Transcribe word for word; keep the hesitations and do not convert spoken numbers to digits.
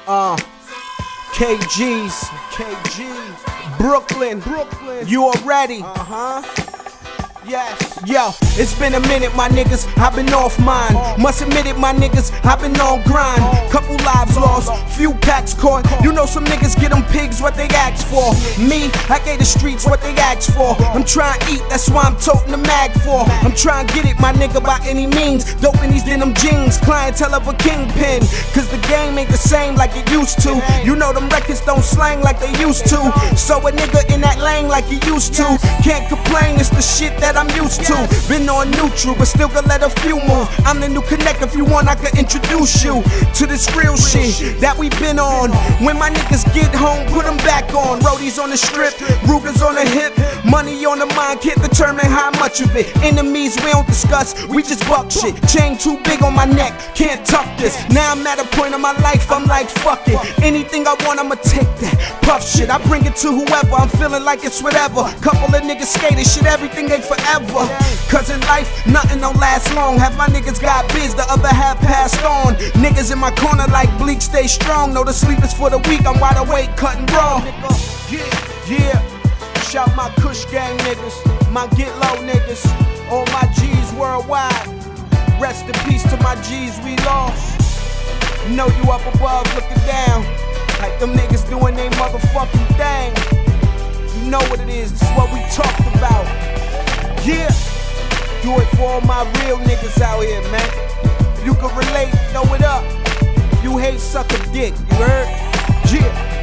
Uh, K Gs, K Gs, Brooklyn, Brooklyn, you already, uh huh. Yes. Yo, it's been a minute, my niggas, I've been off mine. Must admit it, my niggas, I've been on grind. Couple lives lost, few packs caught. You know some niggas get them pigs what they asked for. Me, I gave the streets what they asked for. I'm trying to eat, that's why I'm toting the mag for. I'm trying to get it, my nigga, by any means. Dope in these denim jeans, clientele of a kingpin. Cause the game ain't the same like it used to. You know them records don't slang like they used to. So a nigga in that lane like he used to. Can't complain, it's the shit that I'm used to. Been on neutral, but still gonna let a few move. I'm the new connect, if you want I can introduce you to this real shit that we been on. When my niggas get home, put them back on. Roadies on the strip, Rugers on the hip. Money on the mind, can't determine how much of it. Enemies we don't discuss, we just buck shit. Chain too big on my neck, can't tuck this. Now I'm at a point in my life, I'm like fuck it. Anything I want, I'ma take that. Puff shit, I bring it to whoever. I'm feeling like it's whatever. Couple of niggas skating shit, everything ain't forever. Cause in life, nothing don't last long. Half my niggas got biz, the other half passed on. Niggas in my corner like Bleak, stay strong. Know the sleep is for the weak, I'm wide awake, cutting raw. Yeah, yeah. Shout my Kush gang niggas, my Get Low niggas, all my G's worldwide. Rest in peace to my G's we lost. Know you up above looking down, like them niggas doing they motherfucking thing. You know what it is, this is what we talked about. Yeah, do it for all my real niggas out here, man. If you can relate, throw it up. If you hate, suck a dick, you heard? Yeah.